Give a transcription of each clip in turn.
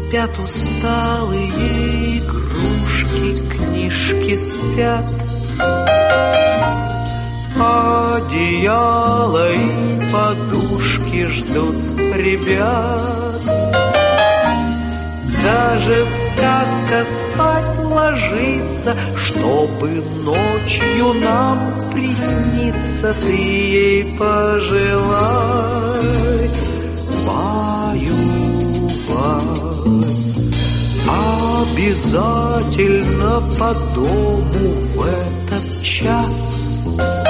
Спят усталые игрушки, книжки спят, одеяло и подушки ждут ребят. Даже сказка спать ложится, чтобы ночью нам присниться. Ты ей пожелай, баю-бай. Обязательно по дому в этот час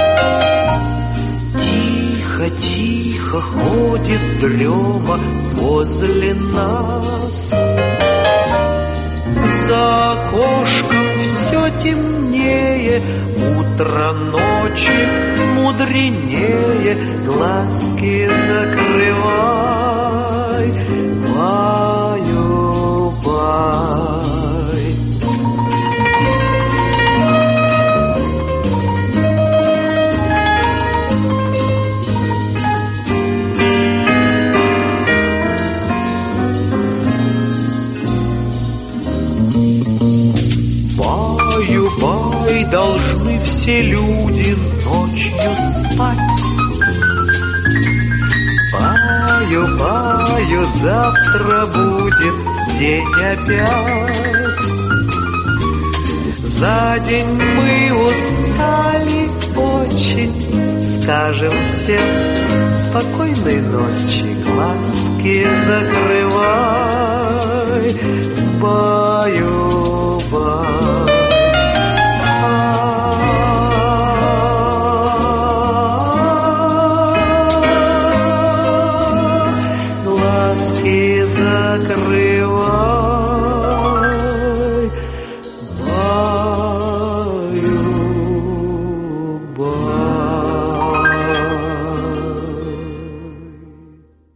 тихо-тихо ходит дрема возле нас. За окошком все темнее, утро ночи мудренее. Глазки закрывай, баю-бай. Баю-бай, должны все люди ночью спать. Баю-баю, завтра будет день опять. За день мы устали очень, скажем всем спокойной ночи. Глазки закрывай, баю-бай. Глазки закрывай.